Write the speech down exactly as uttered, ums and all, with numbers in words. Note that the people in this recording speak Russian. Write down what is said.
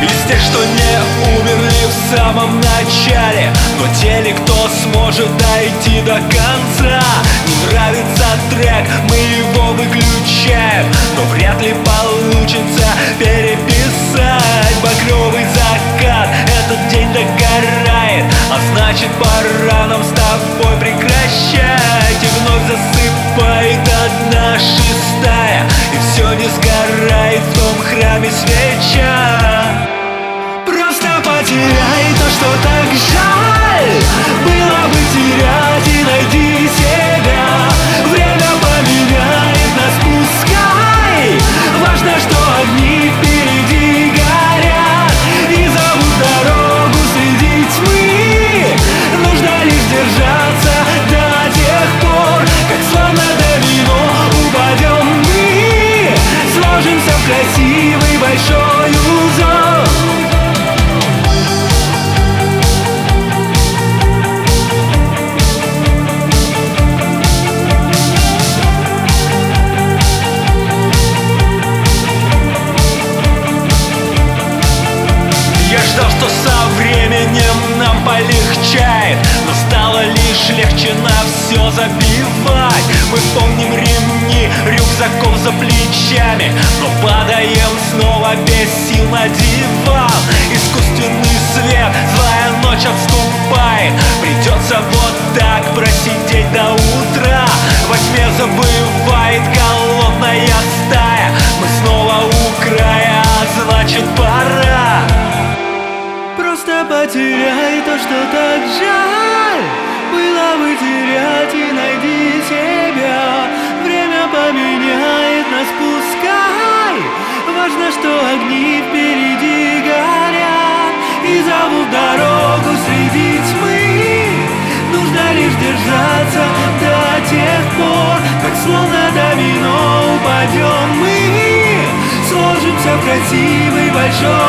Из тех, что не умерли в самом начале, но те ли, кто сможет дойти до конца. Не нравится трек, мы его выключаем, но вряд ли получится переписать. Багровый закат, этот день догорает, а значит пора нам с тобой прекращать. И вновь засыпает одна шестая, и все не сгорает в том храме свеча. Просто потеряй то, что так жаль было бы терять, и найди себя. Время поменяет нас, пускай. Важно, что огни впереди горят и зовут дорогу среди тьмы. Нужно лишь держаться до тех пор, как словно домино упадем мы. Сложимся в красивый большой узор. Что со временем нам полегчает, но стало лишь легче на все забивать. Мы помним ремни рюкзаков за плечами, но падаем снова без сил на диван. Искусственный свет, злая ночь отступает, придется вот так просидеть до утра. Во тьме забывает голодная стая, мы снова у края, а значит пора. Просто потеряй то, что так жаль было бы терять, и найди себя. Время поменяет нас, пускай. Важно, что огни впереди горят и зовут дорогу среди тьмы. Нужно лишь держаться до тех пор, как словно домино упадем мы. Сложимся в красивый большой